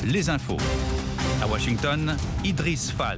les infos. À Washington, Idriss Fall.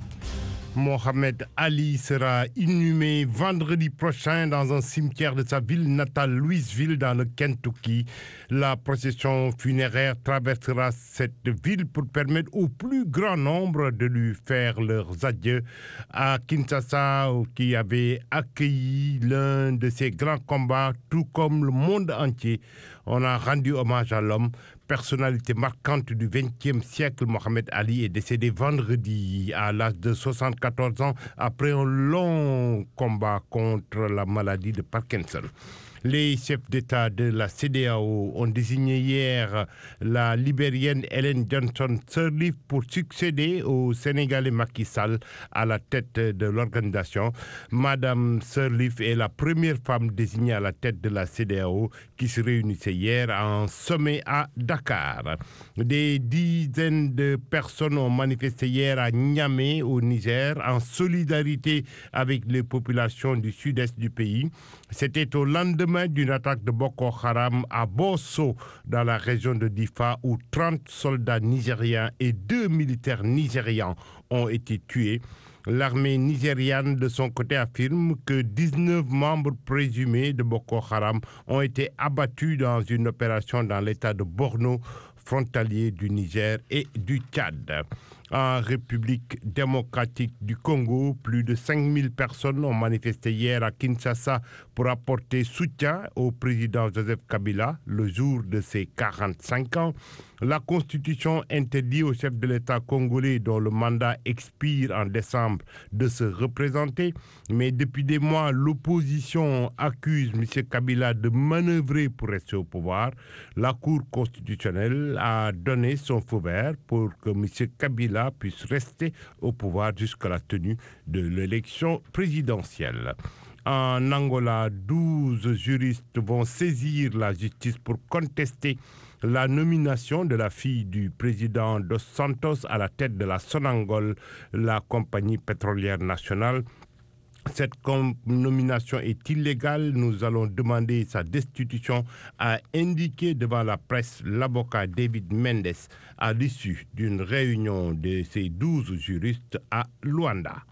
Mohamed Ali sera inhumé vendredi prochain dans un cimetière de sa ville natale, Louisville, dans le Kentucky. La procession funéraire traversera cette ville pour permettre au plus grand nombre de lui faire leurs adieux. À Kinshasa, qui avait accueilli l'un de ses grands combats, tout comme le monde entier, on a rendu hommage à l'homme. Personnalité marquante du XXe siècle, Mohamed Ali est décédé vendredi à l'âge de 74 ans après un long combat contre la maladie de Parkinson. Les chefs d'État de la CEDEAO ont désigné hier la Libérienne Ellen Johnson Sirleaf pour succéder au Sénégalais Macky Sall à la tête de l'organisation. Madame Sirleaf est la première femme désignée à la tête de la CEDEAO qui se réunissait hier en sommet à Dakar. Des dizaines de personnes ont manifesté hier à Niamey, au Niger, en solidarité avec les populations du sud-est du pays. C'était au lendemain d'une attaque de Boko Haram à Bosso, dans la région de Difa, où 30 soldats nigériens et 2 militaires nigérians ont été tués. L'armée nigériane, de son côté, affirme que 19 membres présumés de Boko Haram ont été abattus dans une opération dans l'état de Borno, frontalier du Niger et du Tchad. En République démocratique du Congo, plus de 5000 personnes ont manifesté hier à Kinshasa pour apporter soutien au président Joseph Kabila le jour de ses 45 ans. La Constitution interdit au chef de l'État congolais dont le mandat expire en décembre de se représenter. Mais depuis des mois, l'opposition accuse M. Kabila de manœuvrer pour rester au pouvoir. La Cour constitutionnelle a donné son feu vert pour que M. Kabila puisse rester au pouvoir jusqu'à la tenue de l'élection présidentielle. En Angola, 12 juristes vont saisir la justice pour contester la nomination de la fille du président Dos Santos à la tête de la Sonangol, la compagnie pétrolière nationale. Cette nomination est illégale. Nous allons demander sa destitution, a indiqué devant la presse l'avocat David Mendes à l'issue d'une réunion de ces 12 juristes à Luanda.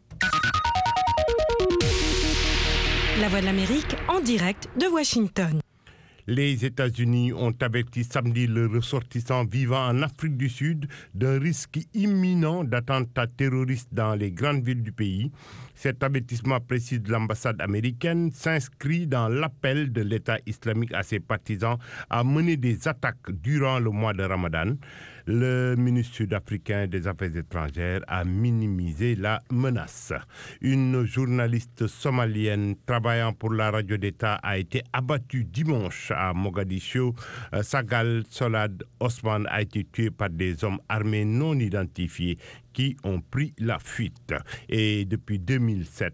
La Voix de l'Amérique en direct de Washington. Les États-Unis ont averti samedi le ressortissant vivant en Afrique du Sud d'un risque imminent d'attentats terroristes dans les grandes villes du pays. Cet avertissement précis de l'ambassade américaine s'inscrit dans l'appel de l'État islamique à ses partisans à mener des attaques durant le mois de Ramadan. Le ministre sud-africain des Affaires étrangères a minimisé la menace. Une journaliste somalienne travaillant pour la radio d'État a été abattue dimanche à Mogadiscio. Sagal Solad Osman a été tué par des hommes armés non identifiés qui ont pris la fuite. Et depuis 2007,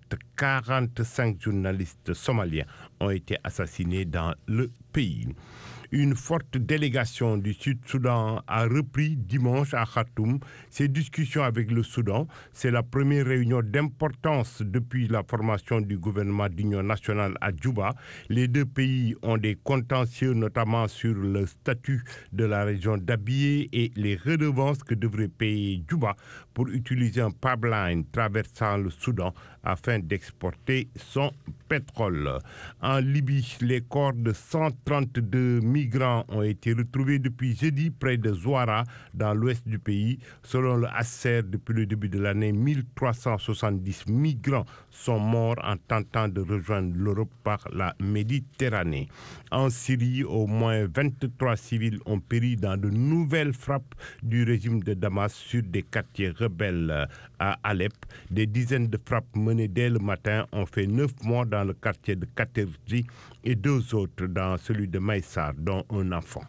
45 journalistes somaliens ont été assassinés dans le pays. Une forte délégation du Sud-Soudan a repris dimanche à Khartoum ses discussions avec le Soudan. C'est la première réunion d'importance depuis la formation du gouvernement d'union nationale à Djouba. Les deux pays ont des contentieux, notamment sur le statut de la région d'Abyei et les redevances que devrait payer Djouba pour utiliser un pipeline traversant le Soudan afin d'exporter son pétrole. En Libye, les corps de 132 migrants ont été retrouvés depuis jeudi près de Zouara, dans l'ouest du pays. Selon le HCR, depuis le début de l'année, 1370 migrants sont morts en tentant de rejoindre l'Europe par la Méditerranée. En Syrie, au moins 23 civils ont péri dans de nouvelles frappes du régime de Damas sur des quartiers rebelles à Alep. Des dizaines de frappes menées dès le matin ont fait 9 morts dans le quartier de Katerji et 2 autres dans celui de Maïsar, dont un enfant.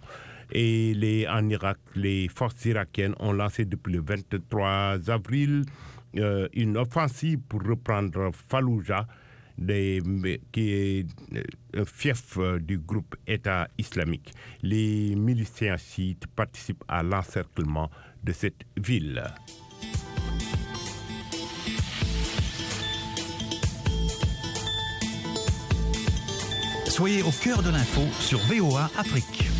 Et en Irak, les forces irakiennes ont lancé depuis le 23 avril une offensive pour reprendre Fallujah, qui est un fief du groupe État islamique. Les miliciens chiites participent à l'encerclement de cette ville. Soyez au cœur de l'info sur VOA Afrique.